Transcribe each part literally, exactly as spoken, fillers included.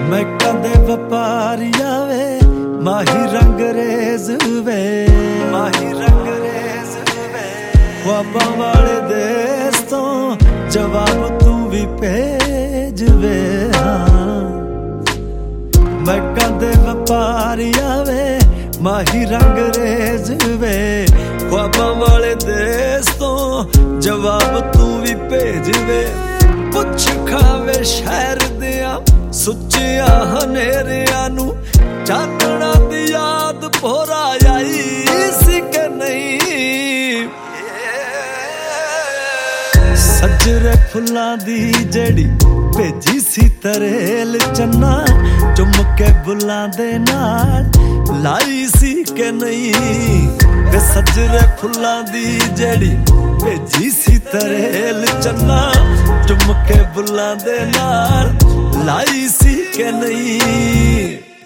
मैं कदे वपारिया वे माही रंगरेज वे माही रंगरेज वे ख्वाबां वाले देश तो जवाब तू भी भेज वे हाँ मैं कदे वपारिया वे माही रंगरेज वे ख्वाबां वाले देश तो जवाब तू भी भेज वे पुछ खावे शहर दिया सुचिया हनेरिया नू चांदना दी याद भोरा आई सी के नहीं सजरे फुल्लां दी जेड़ी भेजी सी तरेल चन्ना चुम के बुल्लां दे नाल लाई सी के नहीं वे सजरे फुल्लां दी जेड़ी भेजी सी तरेल चन्ना चुम के बुल्लां दे नाल लाई सी के नहीं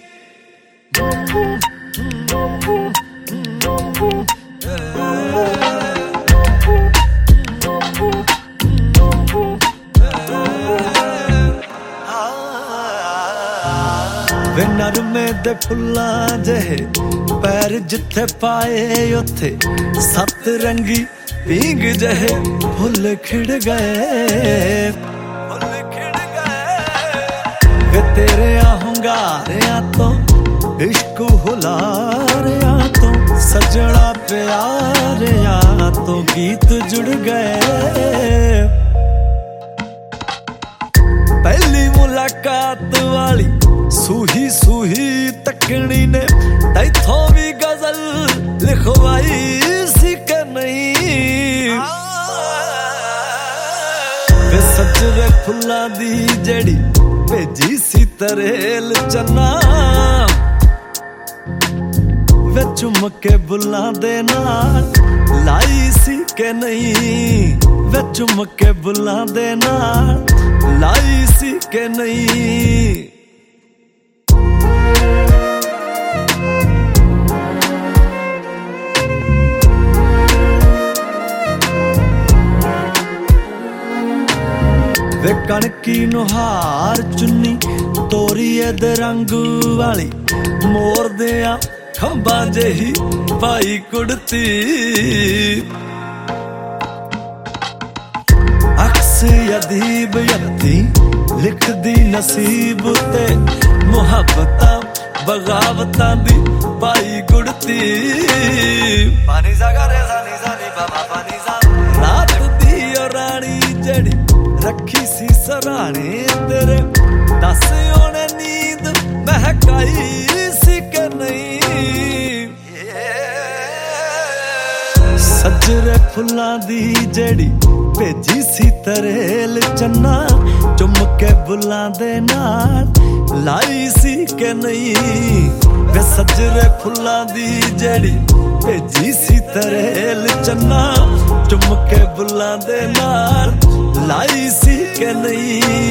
वे नरमे दे फुल्लां जहे पैर जिथे पाए उथे सत रंगी पींग जहे फुल खिड़ गए फुल खिड़ गए वे तेरे हुंगारियां तो इश्क हुलारियां तो सजड़ा प्यारियां तो गीत जुड़ गए पहली मुलाकात वाली सूही सूही तकनी ने तैथों भी गजल लिखवाई सी के नहीं वे सजरे फुल्लां दी जेड़ी भेजी सी तरेल चन्ना वे चुम के बुल्लां दे नाल लाई सी के नहीं वे चुम के बुल्लां दे नाल लाई सी के नहीं वे कणकी नुहार चुन्नी तोरी दे रंग वाली मोर दिया खंबा जेही पाई कुड़ती अक्स अदीब यत्ती लिख दी नसीब ते मुहब्बतां बगावतां दी पाई गुड़ती पानी सा रे सा नी सा नी बाबा पानी सा रात दी ओ रानी जड़ी रखी सी सराने तेरे दस ओने नींद महकाई सी के नहीं सजरे फुल्लां दी जेड़ी भेजी सी तरेल चन्ना चुम के बुल्लां दे नाल लाई सी के नहीं वे सजरे फुल्लां दी जेड़ी भेजी सी तरेल चन्ना चुम के बुल्लां दे नाल लाई सी के नहीं